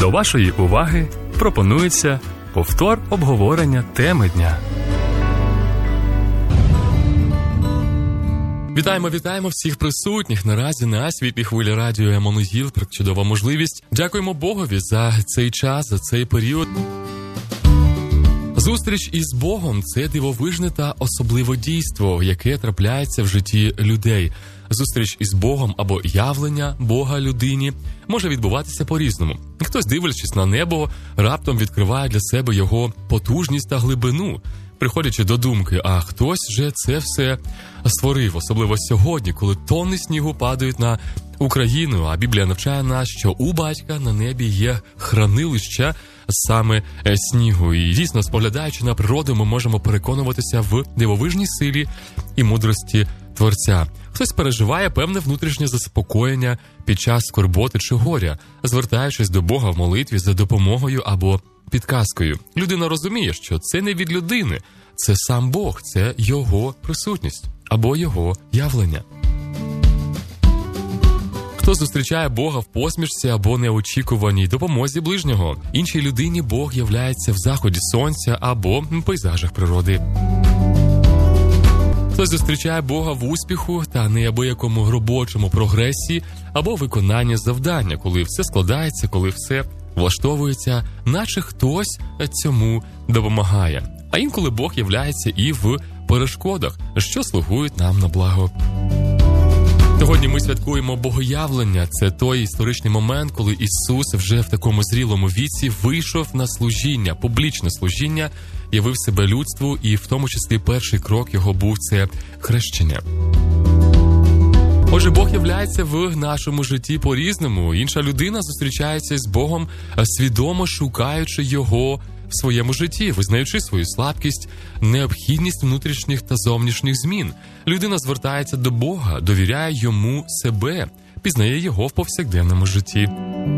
До вашої уваги пропонується повтор обговорення теми дня. Вітаємо всіх присутніх наразі на світлій хвилі радіо Еммануїл. Чудова можливість. Дякуємо Богові за цей час, за цей період. Зустріч із Богом – це дивовижне та особливе дійство, яке трапляється в житті людей. Зустріч із Богом або явлення Бога людині може відбуватися по-різному. Хтось, дивлячись на небо, раптом відкриває для себе його потужність та глибину, приходячи до думки, а хтось же це все створив, особливо сьогодні, коли тонни снігу падають на Україну, а Біблія навчає нас, що у Батька на небі є хранилища саме снігу. І дійсно, споглядаючи на природу, ми можемо переконуватися в дивовижній силі і мудрості Творця. Хтось переживає певне внутрішнє заспокоєння під час скорботи чи горя, звертаючись до Бога в молитві за допомогою або підказкою. Людина розуміє, що це не від людини, це сам Бог, це Його присутність або Його явлення. Хто зустрічає Бога в посмішці або неочікуваній допомозі ближнього. Іншій людині Бог являється в заході сонця або пейзажах природи. Хтось зустрічає Бога в успіху та неабиякому робочому прогресі або виконанні завдання, коли все складається, коли все влаштовується, наче хтось цьому допомагає. А інколи Бог являється і в перешкодах, що слугують нам на благо. Сьогодні ми святкуємо Богоявлення. Це той історичний момент, коли Ісус вже в такому зрілому віці вийшов на служіння, публічне служіння, явив себе людству, і в тому числі перший крок його був це хрещення. Отже, Бог являється в нашому житті по-різному. Інша людина зустрічається з Богом, свідомо шукаючи Його в своєму житті, визнаючи свою слабкість, необхідність внутрішніх та зовнішніх змін. Людина звертається до Бога, довіряє Йому себе, пізнає Його в повсякденному житті.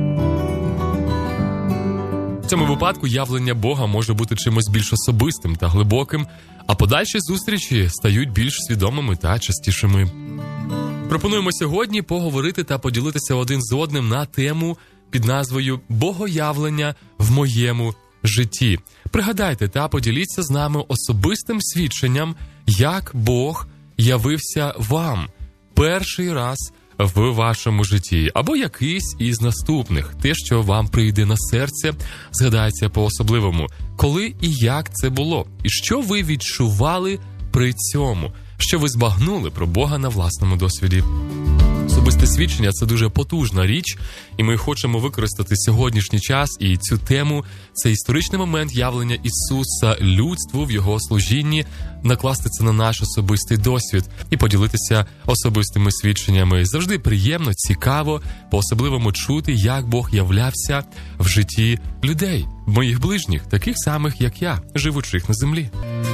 В цьому випадку явлення Бога може бути чимось більш особистим та глибоким, а подальші зустрічі стають більш свідомими та частішими. Пропонуємо сьогодні поговорити та поділитися один з одним на тему під назвою «Богоявлення в моєму житті». Пригадайте та поділіться з нами особистим свідченням, як Бог явився вам перший раз в вашому житті, або якийсь із наступних, те, що вам прийде на серце, згадається по-особливому, коли і як це було, і що ви відчували при цьому, що ви збагнули про Бога на власному досвіді. Особисте свідчення – це дуже потужна річ, і ми хочемо використати сьогоднішній час і цю тему, цей історичний момент явлення Ісуса людству в Його служінні, накласти це на наш особистий досвід і поділитися особистими свідченнями. Завжди приємно, цікаво, по-особливому чути, як Бог являвся в житті людей, моїх ближніх, таких самих, як я, живучих на землі.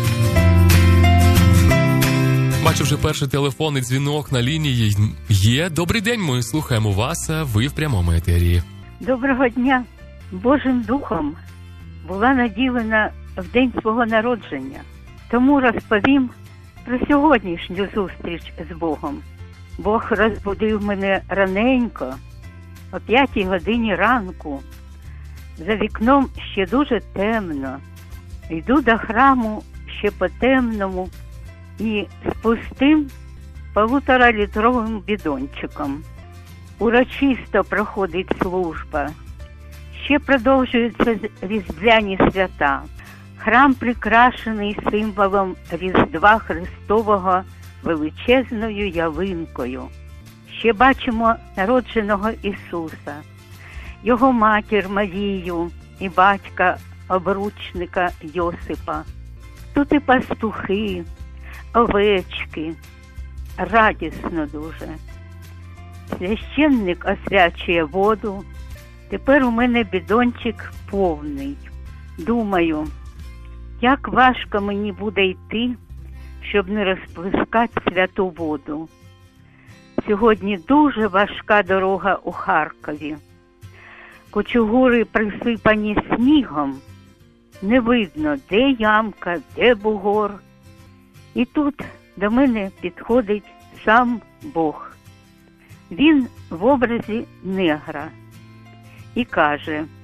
Бачу вже перший телефонний дзвінок на лінії є. Добрий день, ми слухаємо вас, ви в прямому етері. Доброго дня. Божим Духом була наділена в день свого народження. Тому розповім про сьогоднішню зустріч з Богом. Бог розбудив мене раненько, о 5 годині ранку. За вікном ще дуже темно. Йду до храму ще по-темному, і з пустим 1,5-літровим бідончиком. Урочисто проходить служба. Ще продовжуються різдвяні свята. Храм прикрашений символом Різдва Христового величезною ялинкою. Ще бачимо народженого Ісуса, Його матір Марію і батька обручника Йосипа. Тут і пастухи, овечки. Радісно дуже. Священник освячує воду. Тепер у мене бідончик повний. Думаю, як важко мені буде йти, щоб не розплескати святу воду. Сьогодні дуже важка дорога у Харкові. Кучугури присипані снігом. Не видно, де ямка, де бугор. І тут до мене підходить сам Бог. Він в образі негра і каже: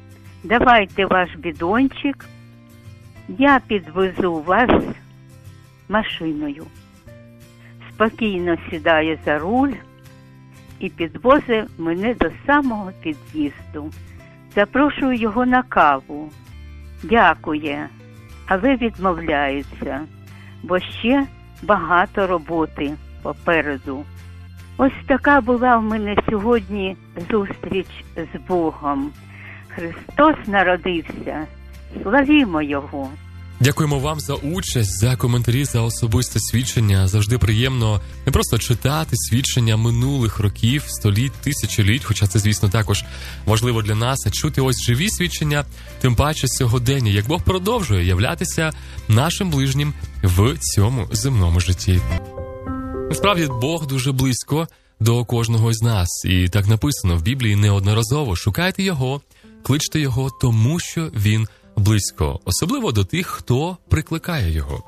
давайте ваш бідончик, я підвезу вас машиною. Спокійно сідає за руль і підвозить мене до самого під'їзду. Запрошую його на каву. Дякує, але відмовляється, бо ще багато роботи попереду. Ось така була в мене сьогодні зустріч з Богом. Христос народився. Славімо Його! Дякуємо вам за участь, за коментарі, за особисте свідчення. Завжди приємно не просто читати свідчення минулих років, століть, тисячоліть, хоча це, звісно, також важливо для нас, а чути ось живі свідчення, тим паче сьогодення, як Бог продовжує являтися нашим ближнім в цьому земному житті. Насправді, Бог дуже близько до кожного з нас, і так написано в Біблії неодноразово. Шукайте Його, кличте Його, тому що Він близько, особливо до тих, хто прикликає Його.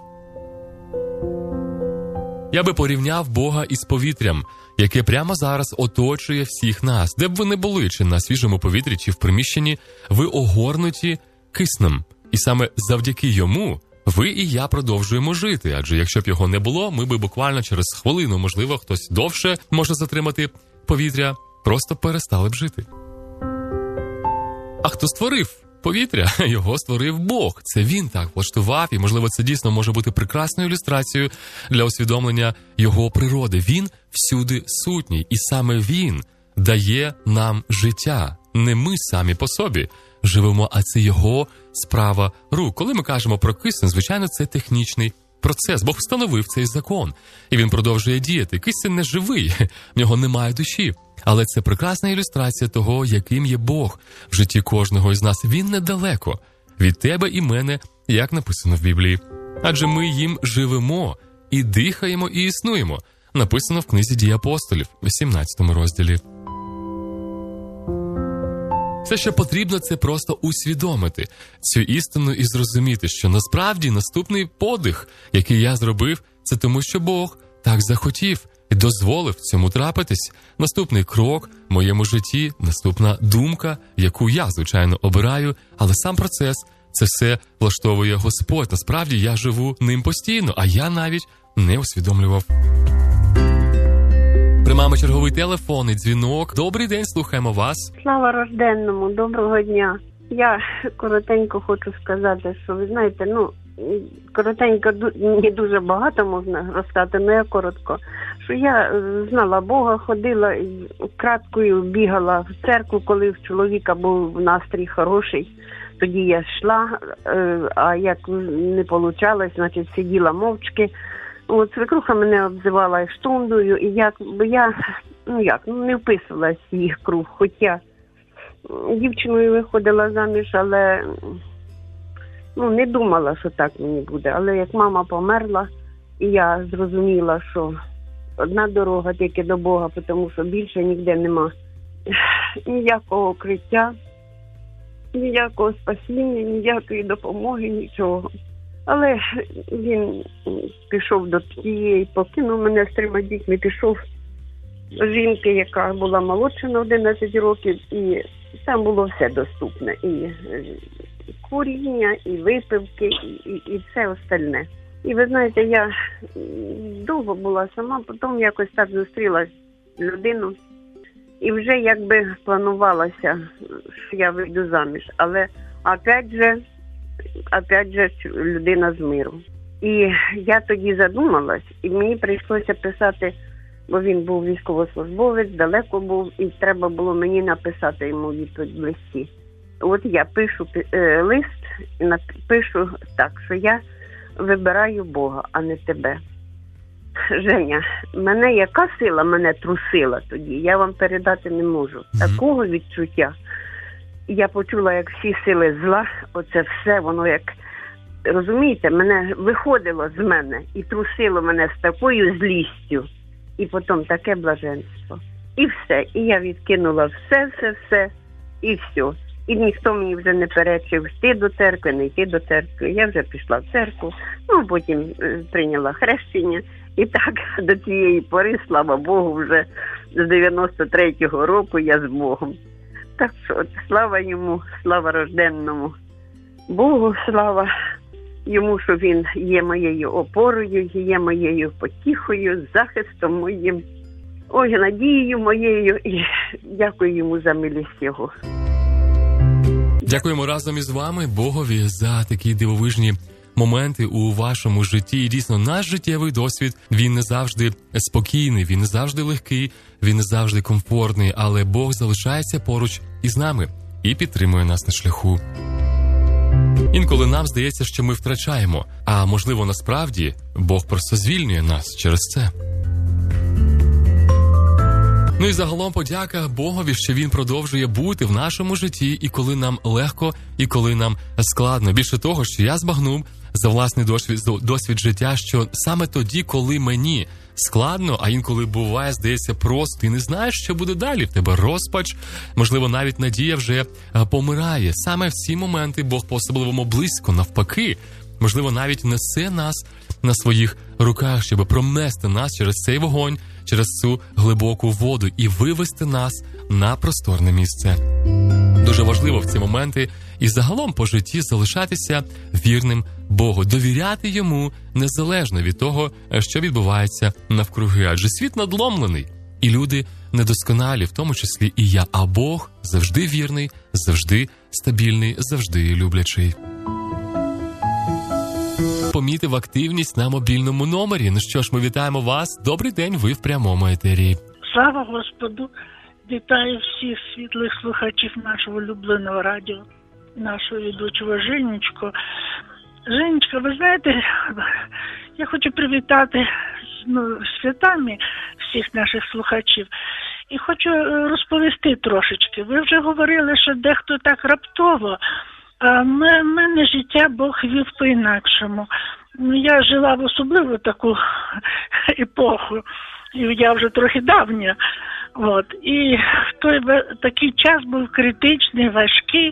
Я би порівняв Бога із повітрям, яке прямо зараз оточує всіх нас. Де б ви не були, чи на свіжому повітрі, чи в приміщенні, ви огорнуті киснем. І саме завдяки йому ви і я продовжуємо жити, адже якщо б його не було, ми би буквально через хвилину, можливо, хтось довше може затримати повітря, просто перестали б жити. А хто створив повітря? Його створив Бог. Це Він так влаштував, і, можливо, це дійсно може бути прекрасною ілюстрацією для усвідомлення Його природи. Він всюди сутній, і саме Він дає нам життя. Не ми самі по собі живемо, а це Його справа рук. Коли ми кажемо про кисень, звичайно, це технічний процес. Бог встановив цей закон, і він продовжує діяти. Кисень не живий, в нього немає душі. Але це прекрасна ілюстрація того, яким є Бог в житті кожного із нас. Він недалеко від тебе і мене, як написано в Біблії. Адже ми їм живемо, і дихаємо, і існуємо. Написано в книзі «Дії апостолів» в 17 розділі. Все, що потрібно, це просто усвідомити цю істину і зрозуміти, що насправді наступний подих, який я зробив, це тому, що Бог так захотів і дозволив цьому трапитись. Наступний крок в моєму житті, наступна думка, яку я, звичайно, обираю, але сам процес, це все влаштовує Господь. Насправді я живу ним постійно, а я навіть не усвідомлював. Приймаємо черговий телефонний дзвінок. Добрий день, слухаємо вас. Слава рожденному, доброго дня. Я коротенько хочу сказати, що ви знаєте, коротенько, не дуже багато можна розказати, але я коротко. Що я знала Бога, ходила, краткою бігала в церкву, коли в чоловіка був настрій хороший. Тоді я йшла, а як не вийшло, значить сиділа мовчки. От свекруха мене обзивала штундою, і я не вписувалась в їх круг. Хоча дівчиною виходила заміж, але не думала, що так мені буде. Але як мама померла, і я зрозуміла, що одна дорога тільки до Бога, тому що більше ніде нема ніякого укриття, ніякого спасіння, ніякої допомоги, нічого. Але він пішов до тієї, покинув мене з 3 дітьми, пішов до жінки, яка була молодша на 11 років, і там було все доступне. І куріння, і випивки, і все остальне. І ви знаєте, я довго була сама, потім якось так зустріла людину, і вже якби планувалася, що я вийду заміж. Але опять же людина з миру. І я тоді задумалась, і мені прийшлося писати, бо він був військовослужбовець, далеко був, і треба було мені написати йому відповідь в листі. От я пишу лист, і пишу так, що я вибираю Бога, а не тебе. Женя, яка сила мене трусила тоді, я вам передати не можу. Такого відчуття. Я почула, як всі сили зла, оце все, воно як, розумієте, мене виходило з мене і трусило мене з такою злістю. І потім таке блаженство. І все. І я відкинула все, і все. І ніхто мені вже не перечив йти до церкви, не йти до церкви. Я вже пішла в церкву, потім прийняла хрещення. І так до цієї пори, слава Богу, вже з 93-го року я з Богом. Так що слава йому, слава рожденному Богу, слава йому, що він є моєю опорою, є моєю потіхою, захистом моїм, ой, надією моєю, і дякую йому за милість його. Дякуємо разом із вами Богові за такі дивовижні моменти у вашому житті. І дійсно, наш життєвий досвід, він не завжди спокійний, він не завжди легкий, він не завжди комфортний, але Бог залишається поруч із нами і підтримує нас на шляху. Інколи нам здається, що ми втрачаємо, а можливо насправді Бог просто звільнює нас через це. Ну і загалом подяка Богові, що Він продовжує бути в нашому житті, і коли нам легко, і коли нам складно. Більше того, що я збагнув за власний досвід життя, що саме тоді, коли мені складно, а інколи буває, здається, просто ти не знаєш, що буде далі, в тебе розпач, можливо, навіть надія вже помирає. Саме в ці моменти Бог по-особливому близько, навпаки, можливо, навіть несе нас на своїх руках, щоб пронести нас через цей вогонь, через цю глибоку воду і вивести нас на просторне місце. Дуже важливо в ці моменти і загалом по житті залишатися вірним Богу, довіряти Йому незалежно від того, що відбувається навкруги. Адже світ надломлений, і люди недосконалі, в тому числі і я, а Бог завжди вірний, завжди стабільний, завжди люблячий. Помітив активність на мобільному номері. Ну що ж, ми вітаємо вас. Добрий день, ви в прямому етері. Слава Господу! Вітаю всіх світлих слухачів нашого улюбленого радіо, нашого ведучого Женечко. Женечка, ви знаєте, я хочу привітати з святами всіх наших слухачів. І хочу розповісти трошечки. Ви вже говорили, що дехто так раптово, а в мене життя Бог вів по-інакшому. Я жила в особливу таку епоху, і я вже трохи давня. От. І в той такий час був критичний, важкий.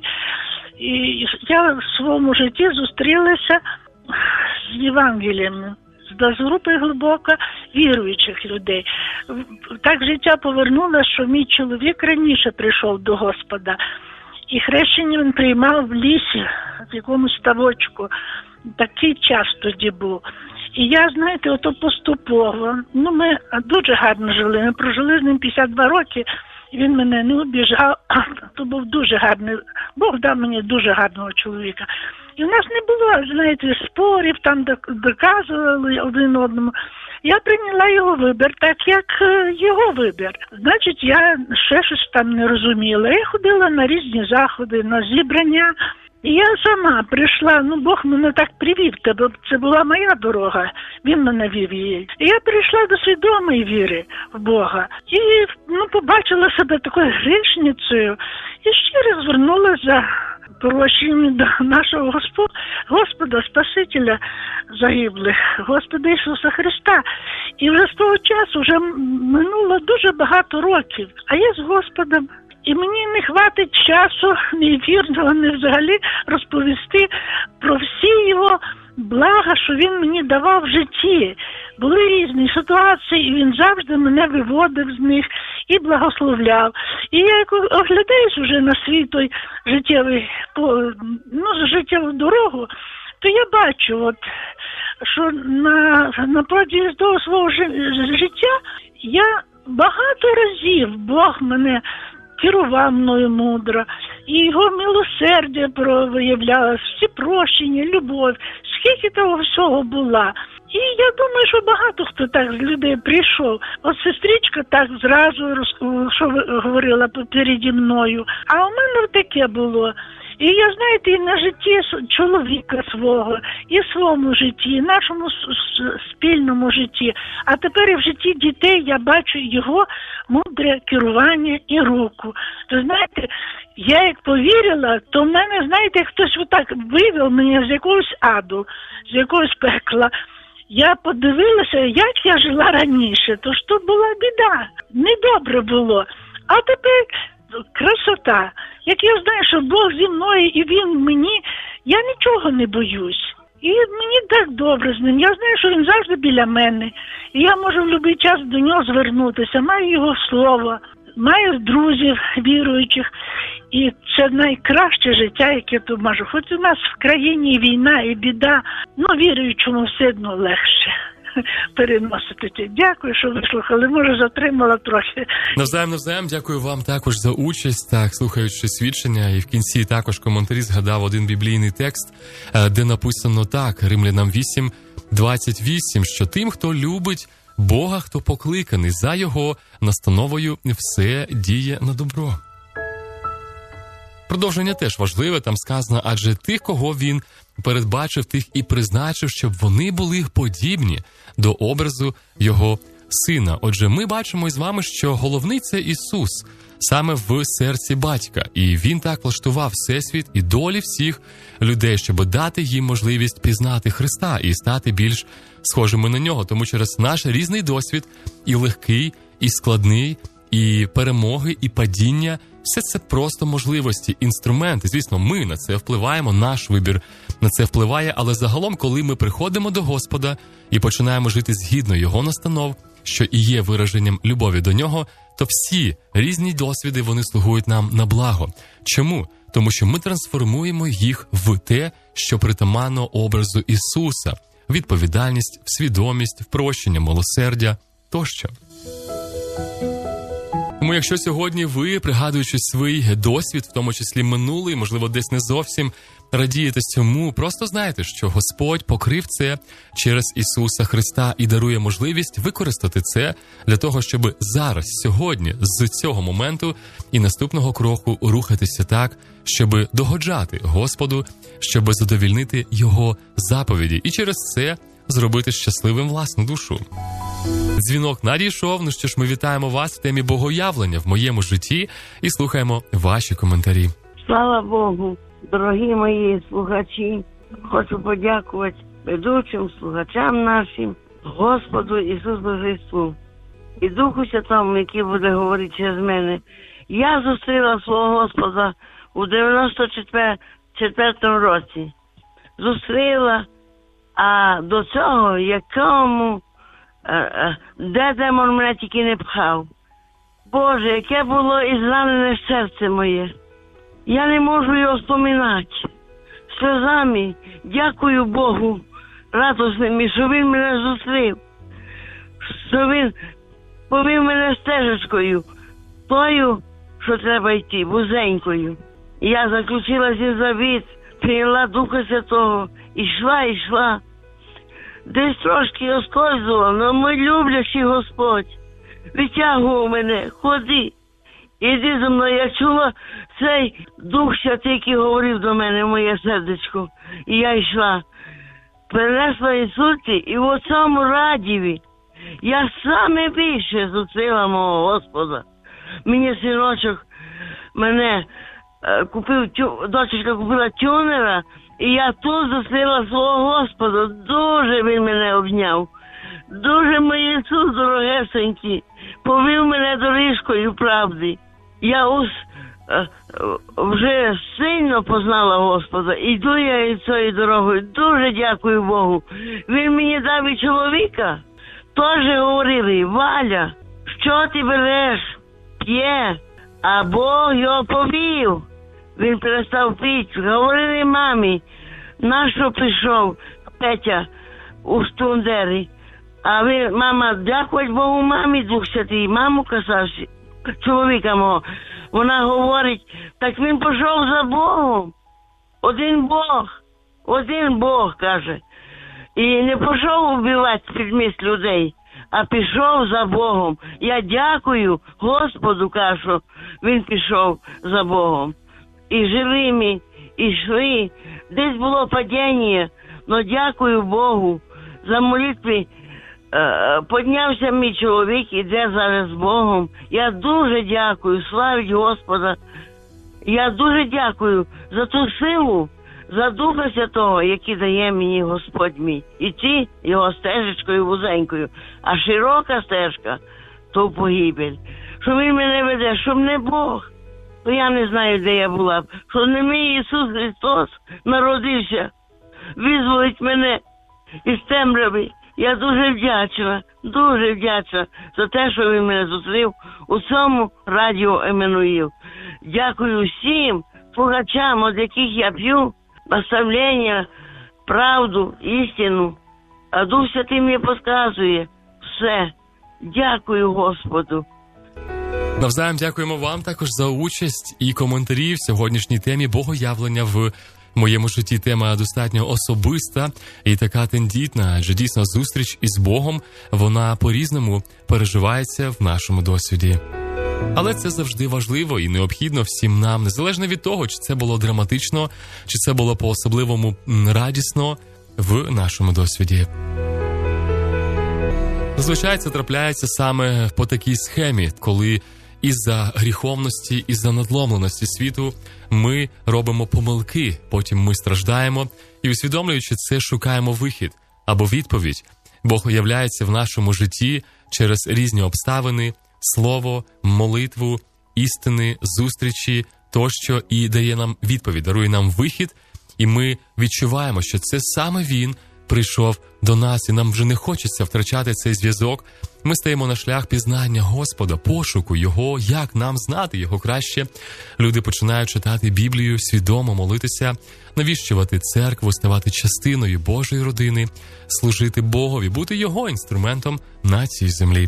І я в своєму житті зустрілася з Євангелієм, з групи глибоко віруючих людей. Так життя повернулося, що мій чоловік раніше прийшов до Господа. І хрещення він приймав в лісі, в якомусь ставочку. Такий час тоді був. І я, знаєте, ото поступово, ми дуже гарно жили. Ми прожили з ним 52 роки, і він мене не обіжав. То був дуже гарний, Бог дав мені дуже гарного чоловіка. І в нас не було, знаєте, спорів, там доказували один одному. Я прийняла його вибір так, як його вибір. Значить, я ще щось там не розуміла. Я ходила на різні заходи, на зібрання. І я сама прийшла, Бог мене так привів, це була моя дорога, він мене вів її. І я прийшла до свідомої віри в Бога. І побачила себе такою грішницею і щиро звернулася за прощенням до нашого Господа, Спасителя загиблих, Господа Ісуса Христа. І вже з того часу вже минуло дуже багато років, а я з Господом. І мені не хватить часу, ні вірного, ні взагалі розповісти про всі його блага, що він мені давав в житті. Були різні ситуації, і він завжди мене виводив з них і благословляв. І я як оглядаюсь вже на свій той життєву дорогу, то я бачу, що на протязі того свого життя я багато разів Бог мене керував мною мудро, і його милосердя виявлялось, всі прощення, любов, скільки того всього була. І я думаю, що багато хто так з людей прийшов. От сестричка так зразу, що говорила переді мною, а у мене таке було. І я, знаєте, і на житті чоловіка свого, і в своєму житті, і в нашому спільному житті. А тепер і в житті дітей я бачу його мудре керування і руку. То, знаєте, я як повірила, то в мене, знаєте, хтось отак вивів мене з якогось аду, з якогось пекла. Я подивилася, як я жила раніше, то що була біда, недобре було. А тепер красота. Як я знаю, що Бог зі мною і Він мені, я нічого не боюсь. І мені так добре з ним. Я знаю, що він завжди біля мене. І я можу в будь-який час до нього звернутися. Маю його слово, маю друзів віруючих. І це найкраще життя, яке тут можу. Хоч у нас в країні війна і біда, віруючому все одно легше переносити це. Дякую, що вислухали. Може, затримала трохи. Навзаєм. Дякую вам також за участь. Так, слухаючи свідчення, і в кінці також коментарі згадав один біблійний текст, де написано так, Римлянам 8:28, що тим, хто любить Бога, хто покликаний за Його настановою, все діє на добро. Продовження теж важливе, там сказано, адже тих, кого він передбачив, тих і призначив, щоб вони були подібні до образу Його Сина. Отже, ми бачимо із вами, що головний – це Ісус, саме в серці Батька. І Він так влаштував Всесвіт і долі всіх людей, щоб дати їм можливість пізнати Христа і стати більш схожими на Нього. Тому через наш різний досвід, і легкий, і складний, і перемоги, і падіння – все це просто можливості, інструменти. Звісно, ми на це впливаємо, наш вибір на це впливає, але загалом, коли ми приходимо до Господа і починаємо жити згідно Його настанов, що і є вираженням любові до Нього, то всі різні досвіди, вони слугують нам на благо. Чому? Тому що ми трансформуємо їх в те, що притаманно образу Ісуса. Відповідальність, в свідомість, в прощення, милосердя тощо. Тому якщо сьогодні ви, пригадуючи свій досвід, в тому числі минулий, можливо, десь не зовсім радієте цьому, просто знайте, що Господь покрив це через Ісуса Христа і дарує можливість використати це для того, щоб зараз, сьогодні, з цього моменту і наступного кроку рухатися так, щоб догоджати Господу, щоб задовільнити Його заповіді і через це зробити щасливим власну душу. Дзвінок надійшов, що ж, ми вітаємо вас в темі богоявлення в моєму житті і слухаємо ваші коментарі. Слава Богу, дорогі мої слухачі, хочу подякувати ведучим, слухачам нашим, Господу Ісусу Христу і Духу Святому, який буде говорити через мене. Я зустріла свого Господа у 94-му році. Зустріла, а до цього якому де демон мене тільки не пхав. Боже, яке було і зранене серце моє. Я не можу його вспоминати. Сльозами дякую Богу радосним, що Він мене зустрів. Що Він повів мене стежечкою, тою, що треба йти, вузенькою. Я заключила зі завіт, прийняла Духа Святого, йшла. Десь трошки оскользував, але мій люблячий Господь витягував мене, ходи, іди за мною. Я чула цей Дух Святий, який говорив до мене в моє сердечко, і я йшла. Перенесла інсульти, і в цьому радіві я саме більше зустріла мого Господа. Мені синочок мене купив, дочечка купила тюнера, і я тут зустріла свого Господа. Дуже Він мене обняв. Дуже мій Ісус дорогесенький повів мене доріжкою правди. Я вже сильно познала Господа. Іду я і цією дорогою. Дуже дякую Богу. Він мені дав і чоловіка. Теж говорили: Валя, що ти береш? П'є. А Бог його повів. Він перестав пити. Говорили мамі: нащо пішов Петя у Стундері? А мама, дякувати Богу, мамі Дух Святий. Маму казав, чоловіка мого. Вона говорить: так він пішов за Богом. Один Бог, каже. І не пішов вбивати підмість людей, а пішов за Богом. Я дякую Господу, кажу, він пішов за Богом. І жили ми, і йшли. Десь було падіння, але дякую Богу за молитви. Піднявся мій чоловік, іде зараз з Богом. Я дуже дякую, славить Господа. Я дуже дякую за ту силу, за Духа Святого, який дає мені Господь мій. Іти його стежечкою вузенькою, а широка стежка – то в погибель. Що він мене веде, щоб не Бог, то я не знаю, де я була б. Що не мій Ісус Христос народився, визволить мене із темряви, Я дуже вдячна за те, що він мене зустрів у цьому радіо Еммануїл. Дякую всім слухачам, від яких я п'ю наставлення, правду, істину. А Дух Святий мені підказує все. Дякую Господу. Навзаєм дякуємо вам також за участь і коментарі в сьогоднішній темі богоявлення в моєму житті. Тема достатньо особиста і така тендітна, адже дійсно зустріч із Богом, вона по-різному переживається в нашому досвіді. Але це завжди важливо і необхідно всім нам, незалежно від того, чи це було драматично, чи це було по-особливому радісно в нашому досвіді. Зазвичай це трапляється саме по такій схемі, коли із-за гріховності, із-за надломленості світу ми робимо помилки, потім ми страждаємо і, усвідомлюючи це, шукаємо вихід або відповідь. Бог являється в нашому житті через різні обставини, слово, молитву, істини, зустрічі тощо і дає нам відповідь, дарує нам вихід, і ми відчуваємо, що це саме Він прийшов до нас, і нам вже не хочеться втрачати цей зв'язок. Ми стаємо на шлях пізнання Господа, пошуку Його, як нам знати Його краще. Люди починають читати Біблію, свідомо молитися, навіщувати церкву, ставати частиною Божої родини, служити Богові, бути Його інструментом на цій землі.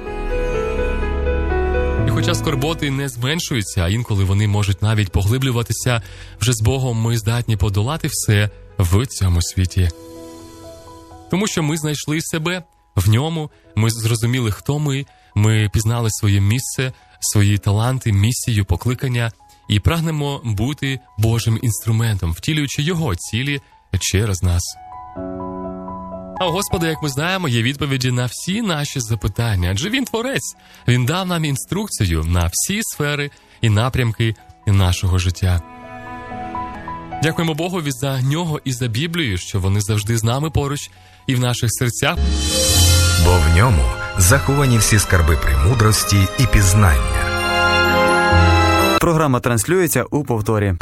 І хоча скорботи не зменшуються, а інколи вони можуть навіть поглиблюватися, вже з Богом ми здатні подолати все в цьому світі. Тому що ми знайшли себе в ньому, ми зрозуміли, хто ми пізнали своє місце, свої таланти, місію, покликання і прагнемо бути Божим інструментом, втілюючи Його цілі через нас. А у Господа, як ми знаємо, є відповіді на всі наші запитання, адже Він творець, Він дав нам інструкцію на всі сфери і напрямки нашого життя. Дякуємо Богові за нього і за Біблію, що вони завжди з нами поруч і в наших серцях. Бо в ньому заховані всі скарби премудрості і пізнання. Програма транслюється у повторі.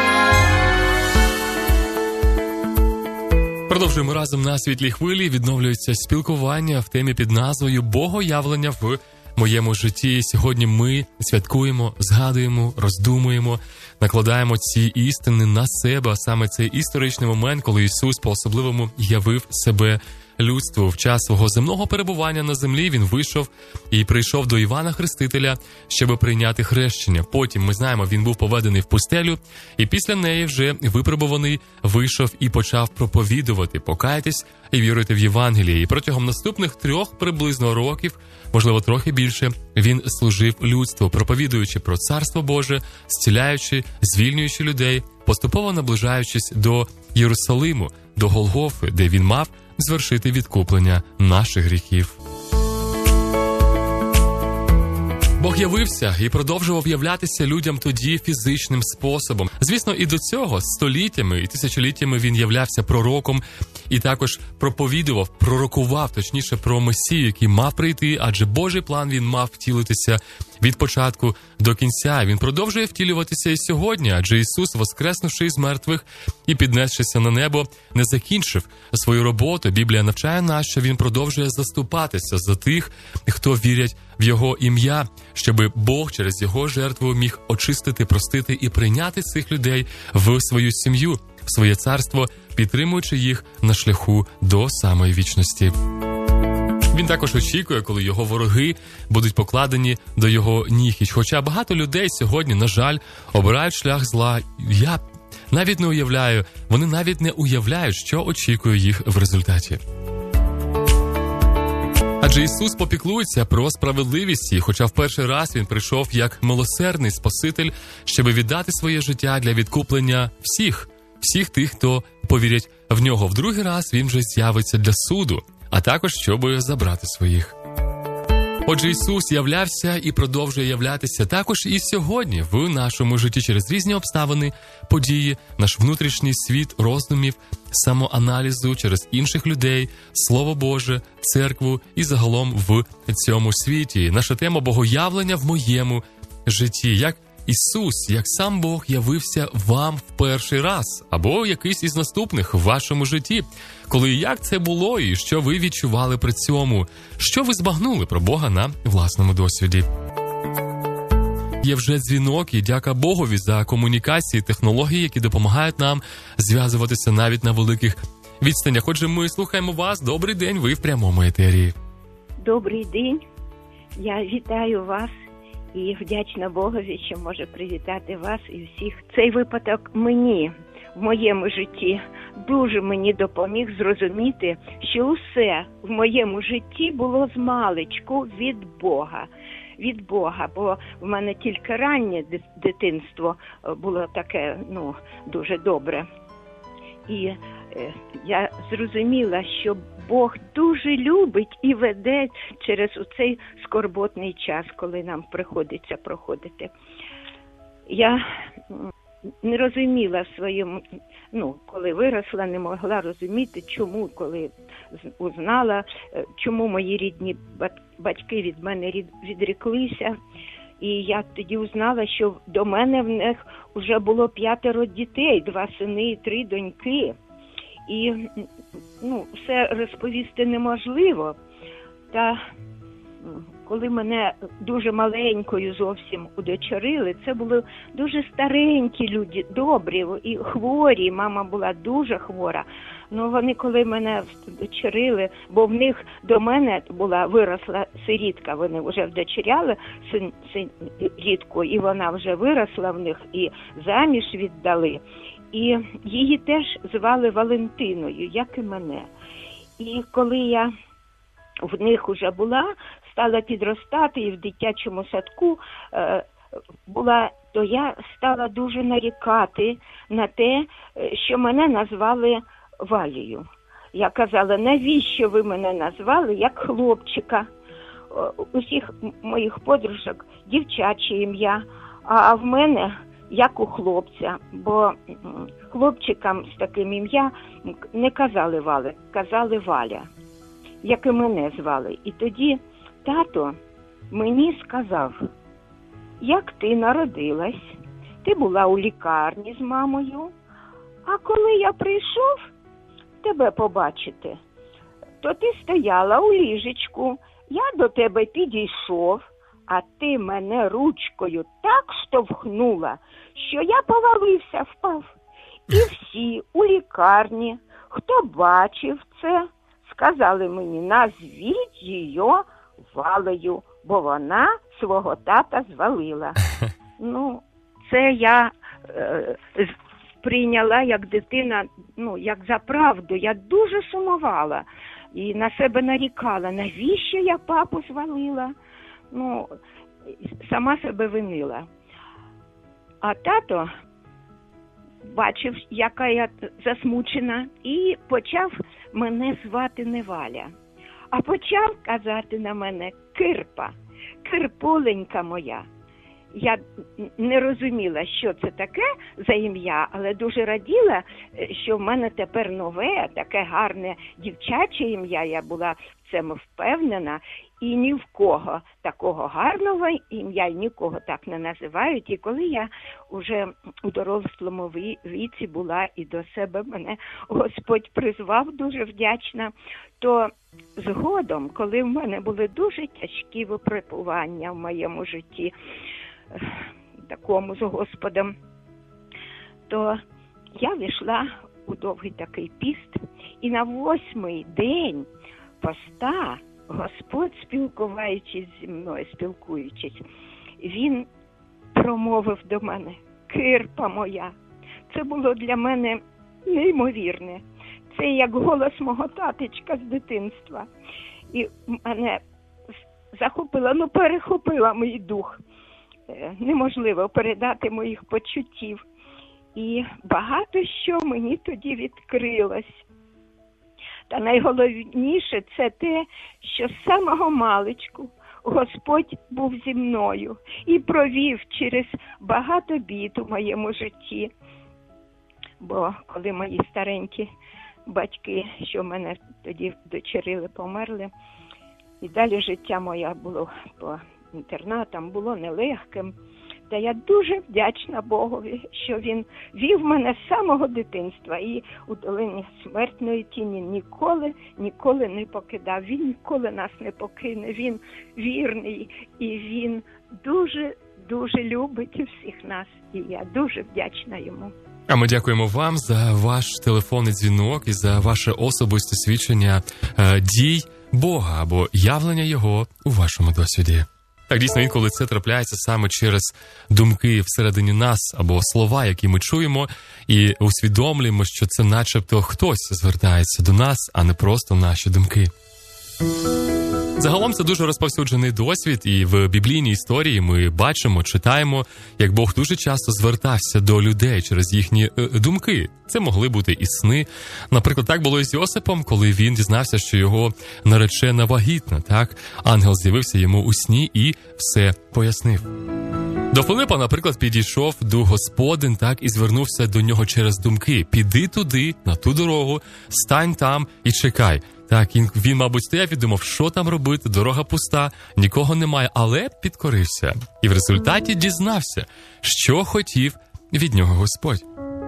Продовжуємо разом на світлій хвилі. Відновлюється спілкування в темі під назвою «Богоявлення в моєму житті». Сьогодні ми святкуємо, згадуємо, роздумуємо, накладаємо ці істини на себе, а саме цей історичний момент, коли Ісус по-особливому явив себе людству. В час свого земного перебування на землі Він вийшов і прийшов до Івана Хрестителя, щоб прийняти хрещення. Потім, ми знаємо, Він був поведений в пустелю, і після неї вже випробуваний вийшов і почав проповідувати: покайтесь і віруйте в Євангеліє. І протягом наступних 3 приблизно років, можливо, трохи більше, Він служив людству, проповідуючи про Царство Боже, зціляючи, звільнюючи людей, поступово наближаючись до Єрусалиму, до Голгофи, де Він мав звершити відкуплення наших гріхів. Бог явився і продовжував являтися людям тоді фізичним способом. Звісно, і до цього століттями і тисячоліттями Він являвся пророком і також проповідував, пророкував, точніше, про Месію, який мав прийти, адже Божий план він мав втілитися від початку до кінця. Він продовжує втілюватися і сьогодні, адже Ісус, воскреснувши із мертвих і піднесшися на небо, не закінчив свою роботу. Біблія навчає нас, що Він продовжує заступатися за тих, хто вірять в Його ім'я, щоб Бог через Його жертву міг очистити, простити і прийняти цих людей в свою сім'ю, в своє царство, підтримуючи їх на шляху до самої вічності. Він також очікує, коли його вороги будуть покладені до його ніг. І хоча багато людей сьогодні, на жаль, обирають шлях зла, я навіть не уявляю, вони навіть не уявляють, що очікує їх в результаті. Адже Ісус попіклується про справедливість, і хоча в перший раз Він прийшов як милосердний Спаситель, щоб віддати своє життя для відкуплення всіх тих, хто повірять в Нього. В другий раз Він вже з'явиться для суду, а також, щоб забрати своїх. Отже, Ісус являвся і продовжує являтися також і сьогодні в нашому житті через різні обставини, події, наш внутрішній світ роздумів, самоаналізу через інших людей, Слово Боже, церкву і загалом в цьому світі. Наша тема – богоявлення в моєму житті. Як Ісус, як сам Бог, явився вам в перший раз, або якийсь із наступних в вашому житті. Коли і як це було, і що ви відчували при цьому? Що ви збагнули про Бога на власному досвіді? Є вже дзвінок, і дяка Богові за комунікації, технології, які допомагають нам зв'язуватися навіть на великих відстанях. Отже, ми слухаємо вас. Добрий день, ви в прямому етері. Добрий день. Я вітаю вас і вдячна Богові, що може привітати вас і всіх. Цей випадок мені, в моєму житті, дуже мені допоміг зрозуміти, що усе в моєму житті було змалечку від Бога. Від Бога, бо в мене тільки раннє дитинство було таке, дуже добре. І я зрозуміла, що Бог дуже любить і веде через цей скорботний час, коли нам приходиться проходити. Я не розуміла в своєму, коли виросла, не могла розуміти, чому, коли узнала, чому мої рідні батьки від мене відреклися. І я тоді узнала, що до мене в них вже було 5 дітей, 2 сини і 3 доньки. І, все розповісти неможливо. Та коли мене дуже маленькою зовсім удочерили, це були дуже старенькі люди, добрі і хворі. Мама була дуже хвора. Вони, коли мене вдочерили, бо в них до мене виросла сирітка, вони вже вдочеряли сирітку, і вона вже виросла в них, і заміж віддали. І її теж звали Валентиною, як і мене. І коли я в них вже була, стала підростати і в дитячому садку була, то я стала дуже нарікати на те, що мене назвали Валею. Я казала, навіщо ви мене назвали як хлопчика? Усіх моїх подружок дівчаче ім'я, а в мене як у хлопця, бо хлопчикам з таким ім'я не казали Валя, казали Валя, як і мене звали. І тоді тато мені сказав, як ти народилась, ти була у лікарні з мамою, а коли я прийшов тебе побачити, то ти стояла у ліжечку, я до тебе підійшов, а ти мене ручкою так штовхнула, що я повалився, впав. І всі у лікарні, хто бачив це, сказали мені, назвіть її Валею, бо вона свого тата звалила. Це я прийняла як дитина, як за правду. Я дуже сумувала і на себе нарікала, навіщо я папу звалила. Сама себе винила. А тато бачив, яка я засмучена, і почав мене звати не Валя, а почав казати на мене Кирпа, Кирполенька моя. Я не розуміла, що це таке за ім'я, але дуже раділа, що в мене тепер нове, таке гарне дівчаче ім'я. Я була в цьому впевнена. І ні в кого такого гарного ім'я, нікого так не називають. І коли я вже у дорослому віці була і до себе мене Господь призвав, дуже вдячна, то згодом, коли в мене були дуже тяжкі випробування в моєму житті, такому з Господом, то я війшла у довгий такий піст, і на 8-й день поста Господь, спілкуючись зі мною, Він промовив до мене, Кирпа моя. Це було для мене неймовірне. Це як голос мого татечка з дитинства. І мене захопила, перехопила мій дух. Неможливо передати моїх почуттів. І багато що мені тоді відкрилось. Та найголовніше це те, що з самого маличку Господь був зі мною і провів через багато бід у моєму житті. Бо коли мої старенькі батьки, що мене тоді дочерили, померли, і далі життя моє було по інтернатам, було нелегким. Та я дуже вдячна Богові, що Він вів мене з самого дитинства і у долині смертної тіні ніколи не покидав. Він ніколи нас не покине, Він вірний і Він дуже любить всіх нас. І я дуже вдячна Йому. А ми дякуємо вам за ваш телефонний дзвінок і за ваше особисте свідчення дій Бога або явлення Його у вашому досвіді. Так, дійсно, інколи це трапляється саме через думки всередині нас або слова, які ми чуємо, і усвідомлюємо, що це начебто хтось звертається до нас, а не просто наші думки. Загалом це дуже розповсюджений досвід, і в біблійній історії ми бачимо, читаємо, як Бог дуже часто звертався до людей через їхні думки. Це могли бути і сни. Наприклад, так було і з Йосипом, коли він дізнався, що його наречена вагітна. Так, ангел з'явився йому у сні і все пояснив. До Филипа, наприклад, підійшов дух Господень, так, і звернувся до нього через думки. Піди туди, на ту дорогу, стань там і чекай. Так, він, мабуть, стояв і думав, що там робити, дорога пуста, нікого немає, але підкорився. І в результаті дізнався, що хотів від нього Господь.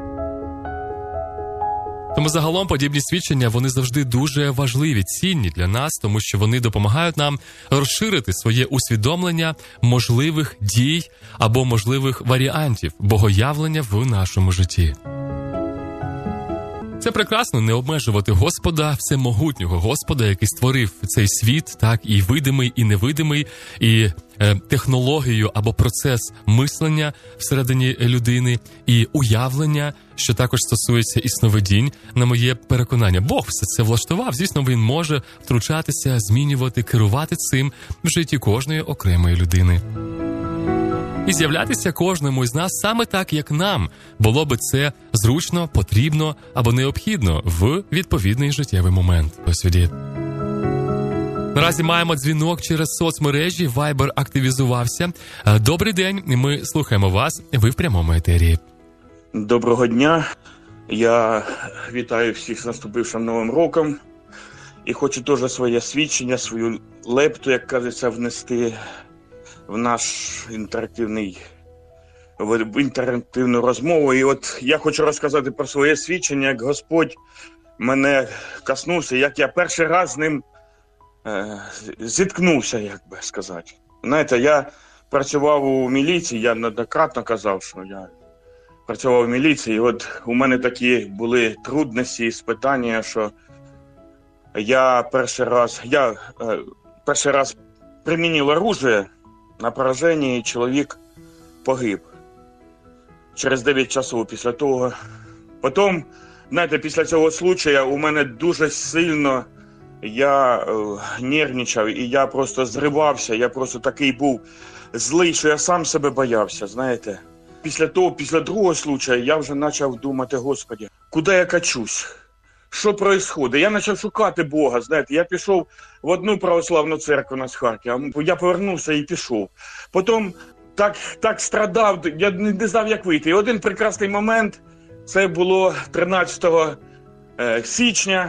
Тому загалом подібні свідчення, вони завжди дуже важливі, цінні для нас, тому що вони допомагають нам розширити своє усвідомлення можливих дій або можливих варіантів богоявлення в нашому житті. Це прекрасно не обмежувати Господа, всемогутнього Господа, який створив цей світ, так, і видимий, і невидимий, і технологію або процес мислення всередині людини, і уявлення, що також стосується і сновидінь, на моє переконання. Бог все це влаштував, звісно, Він може втручатися, змінювати, керувати цим в житті кожної окремої людини. І з'являтися кожному із нас саме так, як нам було би це зручно, потрібно або необхідно в відповідний життєвий момент. Досвіді. Наразі маємо дзвінок через соцмережі, Viber активізувався. Добрий день, ми слухаємо вас, ви в прямому етері. Доброго дня, я вітаю всіх з наступившим Новим роком і хочу теж своє свідчення, свою лепту, як кажеться, внести в наш інтерактивну розмову. І от я хочу розказати про своє свідчення, як Господь мене коснувся, як я перший раз з ним зіткнувся, як би сказати. Знаєте, я працював у міліції, я неоднократно казав, що я працював у міліції, і от у мене такі були трудності, спитання, що я перший раз примінив оружие на пораженні, і чоловік погиб. Через 9 часов після того. Потім, знаєте, після цього случаю у мене дуже сильно я нервничав, і я просто зривався, я просто такий був злий, що я сам себе боявся, знаєте. Після другого случаю я вже почав думати, Господи, куди я качусь? Що відбувається? Я почав шукати Бога, знаєте, я пішов в одну православну церкву на Харкові, я повернувся і пішов. Потім так страдав, я не знав, як вийти. І один прекрасний момент, це було 13 січня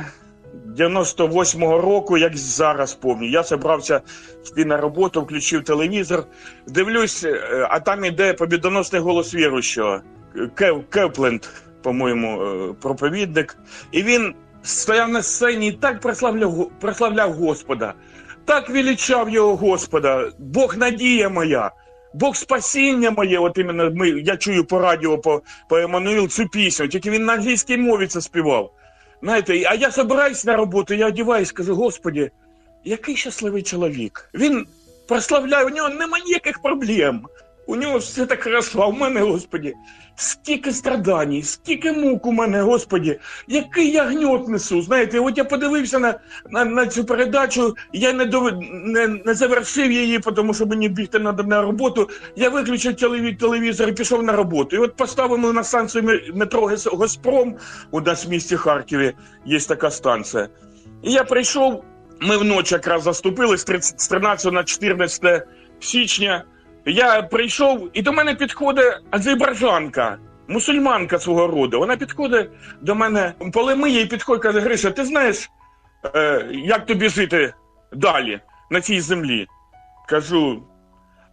98-го року, як зараз пам'ятаю. Я зібрався йти на роботу, включив телевізор, дивлюсь, а там іде побідоносний голос віруючого, Кепленд, по-моєму, проповідник. І він стояв на сцені і так прославляв Господа, так величав його Господа. Бог надія моя, Бог спасіння моє. От іменно я чую по радіо, по Еммануїл цю пісню, тільки він на англійській мові це співав. Знаєте, а я збираюсь на роботу, я одягаюсь, кажу, Господи, який щасливий чоловік. Він прославляє, у нього немає ніяких проблем. У нього все так хорошо, а в мене, Господи, скільки страдань, скільки мук у мене, Господи, який я гньот несу. Знаєте, от я подивився на цю передачу, я не завершив її, тому що мені бігти треба на роботу. Я виключив телевізор і пішов на роботу. І от поставили на станцію метро Госпром, у нас в місті Харкові є така станція. І я прийшов, ми вночі якраз заступили з 13 на 14 січня. Я прийшов, і до мене підходить азербайджанка, мусульманка свого роду. Вона підходить до мене, полемиє і підходить, каже, Гриша, ти знаєш, як тобі жити далі на цій землі? Кажу,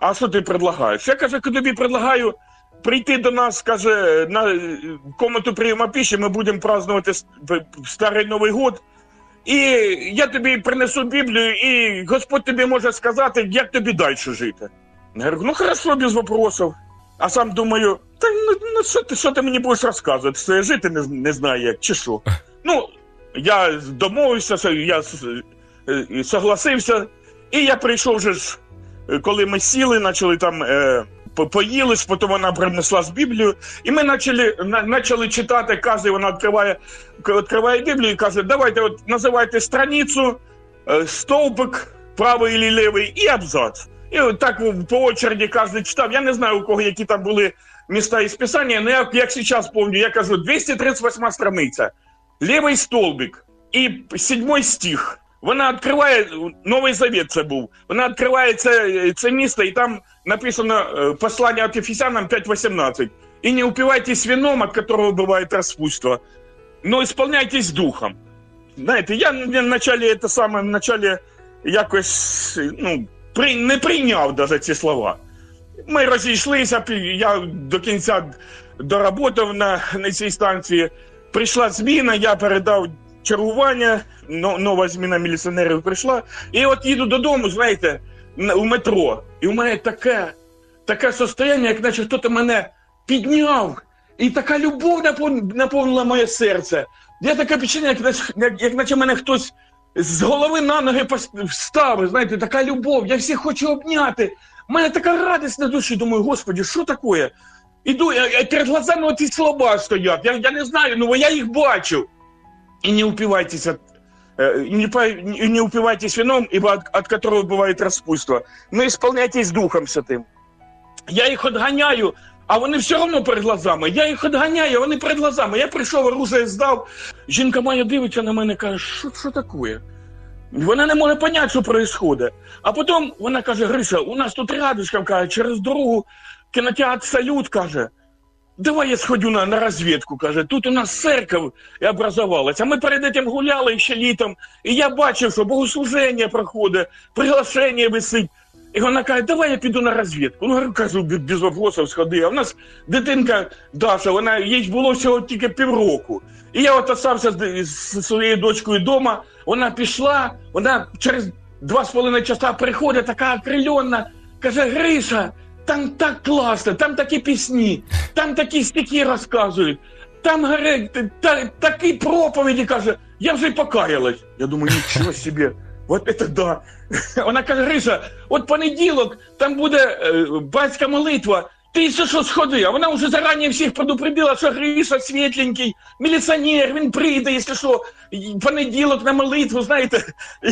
а що ти предлагаєш? Я, каже, тобі предлагаю прийти до нас, каже, на комнату прийому пищі, ми будемо празднувати Старий Новий год, і я тобі принесу Біблію, і Господь тобі може сказати, як тобі далі жити. Я говорю, ну хорошо, без вопросов. А сам думаю, та що ти мені будеш розказувати, що я жити не знаю як, чи що. Ну, я домовився, я согласився, і я прийшов вже ж, коли ми сіли, почали там, поїли, потім вона принесла з Біблію, і ми почали читати, каже, вона відкриває Біблію і каже, давайте от називайте страницю, стовпик, правий чи лівий, і абзац. І от так по очереді кожен читав. Я не знаю, у кого які там були міста із Писання, але як зараз пам'ятаю, я кажу, 238 страниця, лівий стовбик і 7 стих. Вона відкриває, Новий Завет це був, вона відкриває це місто, і там написано послання від Ефесянам 5:18. «І не упивайтесь вином, от которого бывает распутство, но исполняйтесь духом». Знаєте, я вначалі якось, не прийняв навіть ці слова. Ми розійшлися, я до кінця доработав на цій станції. Прийшла зміна, я передав чергування, нова зміна міліціонерів прийшла. І от їду додому, знаєте, у метро. І у мене таке состояння, як наче хтось мене підняв. І така любов наповнила моє серце. Я таке відчуття, як наче мене хтось з голови на ноги вставив, знаєте, така любов, я всіх хочу обняти. У мене така радість на душі, думаю, Господи, що таке? Іду, перед глазами оті слова стоять, я не знаю, но я їх бачу. І не упивайтесь вином, ибо от которого бывает распутство, но исполняйтесь Духом Святым. Я їх відганяю, а вони все одно перед глазами. Я їх відганяю, а вони перед глазами. Я прийшов, оружие здав, жінка моя дивиться на мене, каже, що таке? Вона не може зрозуміти, що відбувається. А потім вона каже, Гриша, у нас тут рядышком, каже, через дорогу кінотеатр «Салют», каже, давай я сходю на розвідку, каже, тут у нас церковь образувалась, а ми перед этим гуляли ще літом, і я бачив, що богослуження проходить, приглашення висить. І вона каже, давай я піду на розвідку. Ну, кажу, без вопросів сходи. А в нас дитинка Даша, їй було всього тільки півроку. І я от остався з своєю дочкою вдома, вона пішла, вона через 2,5 часа приходить, така окрилена, каже, Гриша, там так класно, там такі пісні, там такі стихи розказують, там такі проповіді, каже, я вже й покаялась. Я думаю, нічого собі. Вот это да. Вона каже, Гриша, от понеділок, там буде батька молитва, ти що сходи. А вона вже зарані всіх предупредила, що Гриша світленький, міліціонер, він прийде, якщо що, понеділок на молитву, знаєте.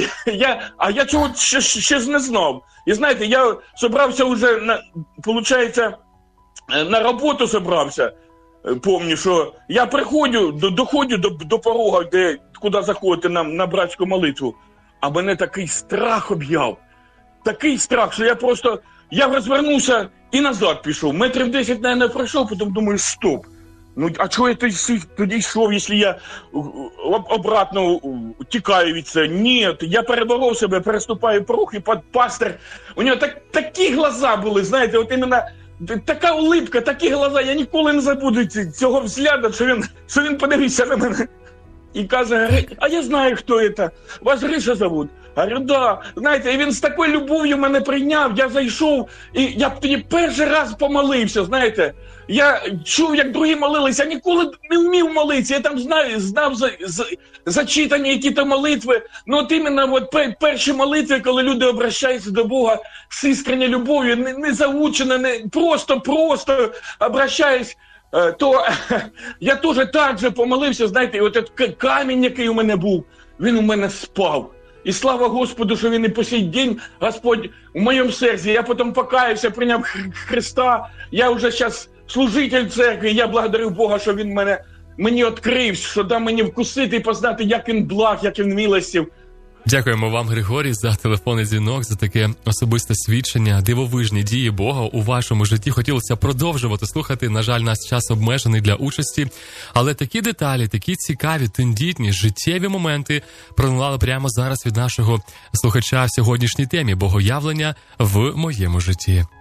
Я чого ще ж не знав. І знаєте, я зібрався вже, получається, на роботу зібрався. Помню, що я доходжу до порога, куди заходити на братську молитву. А мене такий страх об'яв. Такий страх, що я розвернувся і назад пішов. 10 метрів, мабуть, пройшов, потім думаю, стоп. Ну, а чого я тоді йшов, якщо я обратно тікаю від це? Ні, я переборов себе, переступаю порог, і пастор, у нього такі глаза були, знаєте, от іменно така улыбка, такі глаза, я ніколи не забуду цього взгляду, що він подивився на мене. І каже, а я знаю, хто це. Вас Гриша зовут? Говорю, да. Знаєте, і він з такою любов'ю мене прийняв, я зайшов, і я тоді перший раз помолився, знаєте. Я чув, як другі молились, я ніколи не вмів молитися, я там знав зачитані які-то молитви. Ну от іменно перші молитви, коли люди обращаються до Бога з іскренньою любов'ю, не заучено, не просто обращаюсь, то я теж так же помолився, знаєте, і от камінь, який у мене був, він у мене спав. І слава Господу, що він і по сей день, Господь, у моєму серці. Я потім покаявся, прийняв Христа, я вже зараз служитель церкви, і я благодарю Бога, що він мені відкрив, що дав мені вкусити і познати, як він благ, як він милостив. Дякуємо вам, Григорій, за телефонний дзвінок, за таке особисте свідчення, дивовижні дії Бога у вашому житті. Хотілося продовжувати слухати, на жаль, наш час обмежений для участі, але такі деталі, такі цікаві, тендітні, життєві моменти пролунали прямо зараз від нашого слухача в сьогоднішній темі «Богоявлення в моєму житті».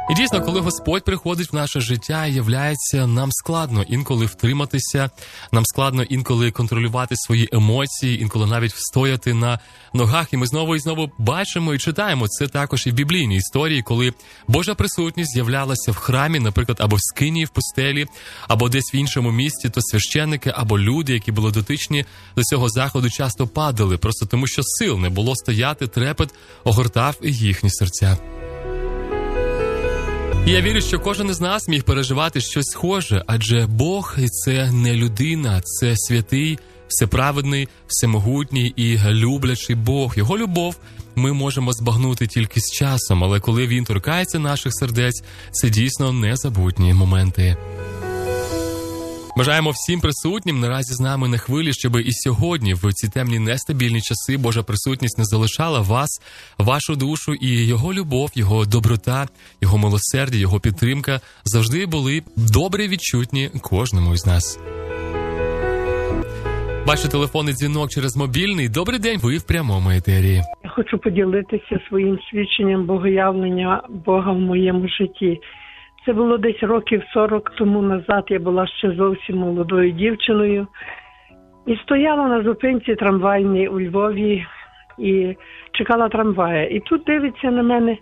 І дійсно, коли Господь приходить в наше життя, являється, нам складно інколи втриматися, нам складно інколи контролювати свої емоції, інколи навіть встояти на ногах. І ми знову і знову бачимо і читаємо це також і в біблійній історії, коли Божа присутність з'являлася в храмі, наприклад, або в скинії в пустелі, або десь в іншому місці, то священники або люди, які були дотичні до цього заходу, часто падали, просто тому що сил не було стояти, трепет огортав їхні серця. І я вірю, що кожен із нас міг переживати щось схоже, адже Бог – це не людина, це святий, всеправедний, всемогутній і люблячий Бог. Його любов ми можемо збагнути тільки з часом, але коли Він торкається наших сердець, це дійсно незабутні моменти. Бажаємо всім присутнім наразі з нами на хвилі, щоб і сьогодні, в ці темні нестабільні часи, Божа присутність не залишала вас, вашу душу, і Його любов, Його доброта, Його милосердя, Його підтримка завжди були добре відчутні кожному із нас. Бачу телефонний дзвінок через мобільний. Добрий день, ви в прямому етері. Я хочу поділитися своїм свідченням богоявлення Бога в моєму житті. Це було десь років 40 тому назад, я була ще зовсім молодою дівчиною. І стояла на зупинці трамвайній у Львові і чекала трамвая. І тут дивиться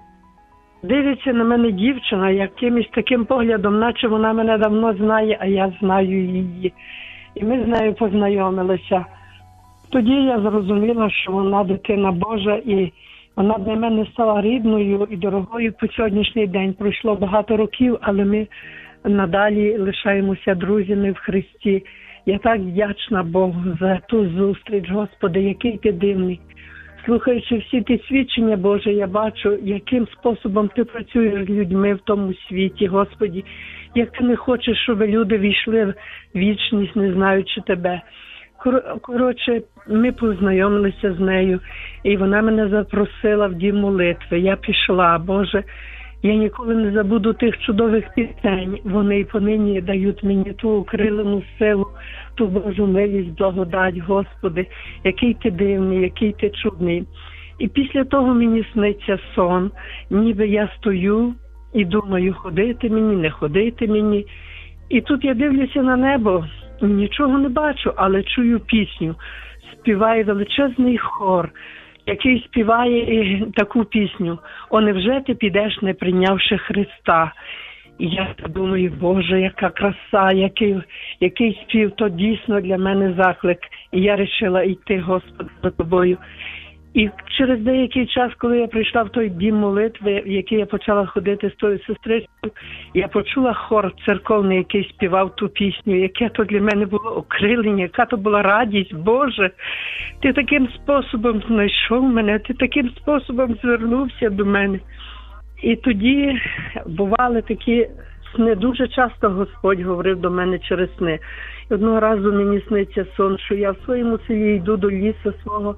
на мене дівчина, якимось таким поглядом, наче вона мене давно знає, а я знаю її. І ми з нею познайомилися. Тоді я зрозуміла, що вона дитина Божа, і вона для мене стала рідною і дорогою по сьогоднішній день. Пройшло багато років, але ми надалі лишаємося друзями в Христі. Я так вдячна Богу за ту зустріч, Господи, який ти дивний. Слухаючи всі ті свідчення, Боже, я бачу, яким способом ти працюєш з людьми в тому світі, Господи. Як ти не хочеш, щоб люди війшли в вічність, не знаючи тебе. Коротше, ми познайомилися з нею, і вона мене запросила в дім молитви. Я пішла, Боже, я ніколи не забуду тих чудових пісень. Вони і понині дають мені ту укрилену силу, ту Божу милість, благодать, Господи, який ти дивний, який ти чудний. І після того мені сниться сон, ніби я стою і думаю, ходити мені, не ходити мені. І тут я дивлюся на небо, нічого не бачу, але чую пісню. Співає величезний хор, який співає таку пісню: «О, невже ти підеш, не прийнявши Христа?» І я думаю, Боже, яка краса, який спів, то дійсно для мене заклик. І я вирішила йти, Господи, за тобою. І через деякий час, коли я прийшла в той дім молитви, в який я почала ходити з тою сестричкою, я почула хор церковний, який співав ту пісню, яке то для мене було окрилення, яка то була радість. Боже, ти таким способом знайшов мене, ти таким способом звернувся до мене. І тоді бували такі сни. Дуже часто Господь говорив до мене через сни. І одного разу мені сниться сон, що я в своєму селі йду до лісу свого,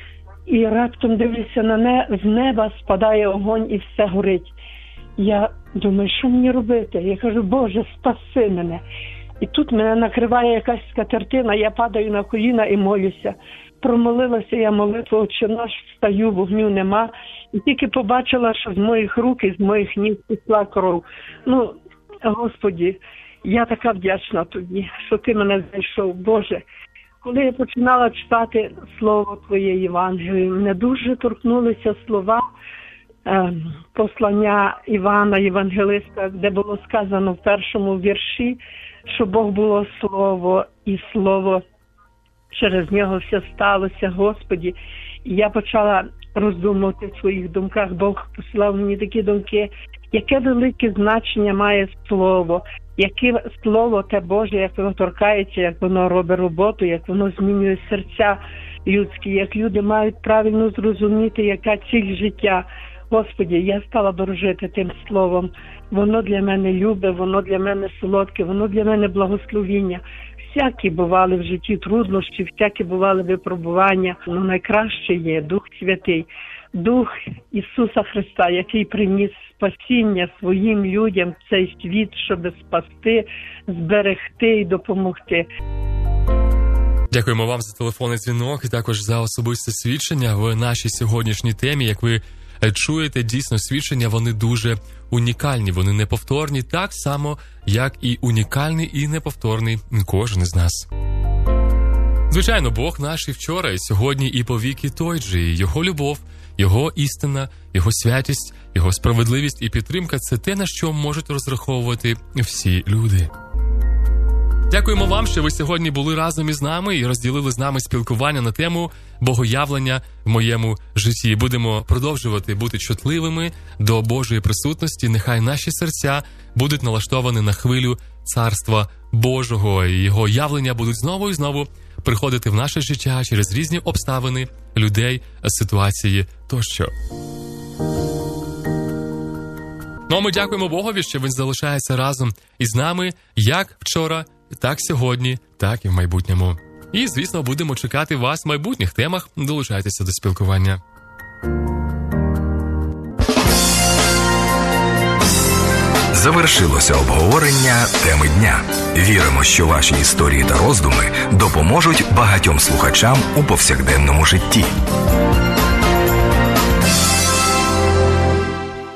і раптом дивлюся з неба спадає огонь і все горить. Я думаю, що мені робити? Я кажу, Боже, спаси мене. І тут мене накриває якась скатертина, я падаю на коліна і молюся. Промолилася я молитву, Отче наш, встаю, вогню нема. І тільки побачила, що з моїх рук і з моїх ніг пішла кров. Господі, я така вдячна тобі, що ти мене знайшов, Боже. Коли я починала читати Слово Твоє Євангеліє, мене дуже торкнулися слова послання Івана, Євангелиста, де було сказано в першому вірші, що Бог було Слово, і Слово через нього все сталося, Господі. І я почала роздумувати в своїх думках. Бог послав мені такі думки, яке велике значення має Слово, яке Слово те Боже, як воно торкається, як воно робить роботу, як воно змінює серця людські, як люди мають правильно зрозуміти, яка ціль життя. Господі, я стала дорожити тим Словом. Воно для мене любе, воно для мене солодке, воно для мене благословіння. Всякі бували в житті труднощі, всякі бували випробування. Но найкраще є Дух Святий, Дух Ісуса Христа, який приніс спасіння своїм людям в цей світ, щоб спасти, зберегти і допомогти. Дякуємо вам за телефонний дзвінок і також за особисте свідчення в нашій сьогоднішній темі. Як ви чуєте, дійсно, свідчення, вони дуже унікальні, вони неповторні, так само, як і унікальний і неповторний кожен із нас. Звичайно, Бог наш і вчора, і сьогодні, і повіки той же. І Його любов, Його істина, Його святість, Його справедливість і підтримка – це те, на що можуть розраховувати всі люди. Дякуємо вам, що ви сьогодні були разом із нами і розділили з нами спілкування на тему богоявлення в моєму житті. Будемо продовжувати бути чутливими до Божої присутності. Нехай наші серця будуть налаштовані на хвилю Царства Божого, і Його явлення будуть знову і знову приходити в наше життя через різні обставини, людей, ситуації тощо. Ну, а ми дякуємо Богові, що Він залишається разом із нами, як вчора, так сьогодні, так і в майбутньому. І, звісно, будемо чекати вас в майбутніх темах. Долучайтеся до спілкування. Завершилося обговорення теми дня. Віримо, що ваші історії та роздуми допоможуть багатьом слухачам у повсякденному житті.